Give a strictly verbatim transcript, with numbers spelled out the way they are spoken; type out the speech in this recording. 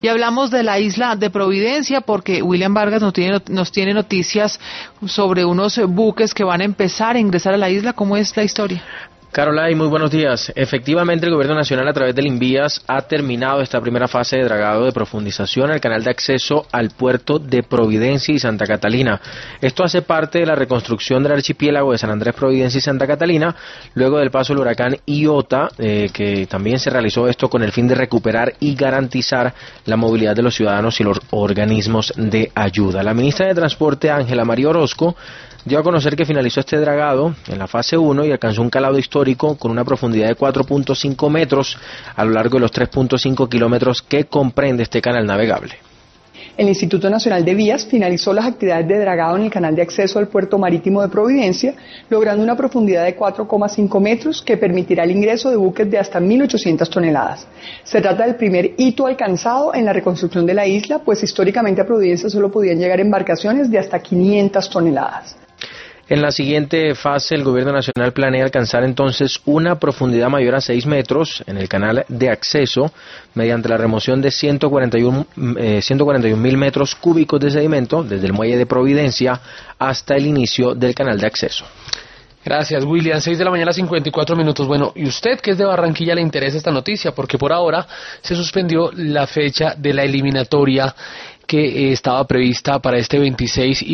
Y hablamos de la isla de Providencia porque William Vargas nos tiene, nos tiene noticias sobre unos buques que van a empezar a ingresar a la isla. ¿Cómo es la historia? Carolay, muy buenos días. Efectivamente, el Gobierno Nacional, a través del Invías, ha terminado esta primera fase de dragado de profundización al canal de acceso al puerto de Providencia y Santa Catalina. Esto hace parte de la reconstrucción del archipiélago de San Andrés, Providencia y Santa Catalina, luego del paso del huracán Iota, eh, que también se realizó esto con el fin de recuperar y garantizar la movilidad de los ciudadanos y los organismos de ayuda. La ministra de Transporte, Ángela María Orozco, dio a conocer que finalizó este dragado en la fase uno y alcanzó un calado histórico con una profundidad de cuatro punto cinco metros a lo largo de los tres punto cinco kilómetros que comprende este canal navegable. El Instituto Nacional de Vías finalizó las actividades de dragado en el canal de acceso al puerto marítimo de Providencia, logrando una profundidad de cuatro coma cinco metros que permitirá el ingreso de buques de hasta mil ochocientas toneladas. Se trata del primer hito alcanzado en la reconstrucción de la isla, pues históricamente a Providencia solo podían llegar embarcaciones de hasta quinientas toneladas. En la siguiente fase, el Gobierno Nacional planea alcanzar entonces una profundidad mayor a seis metros en el canal de acceso mediante la remoción de ciento cuarenta y uno mil metros cúbicos de sedimento desde el muelle de Providencia hasta el inicio del canal de acceso. Gracias, William. seis de la mañana, cincuenta y cuatro minutos. Bueno, ¿y usted que es de Barranquilla le interesa esta noticia? Porque por ahora se suspendió la fecha de la eliminatoria que eh, estaba prevista para este veintiséis y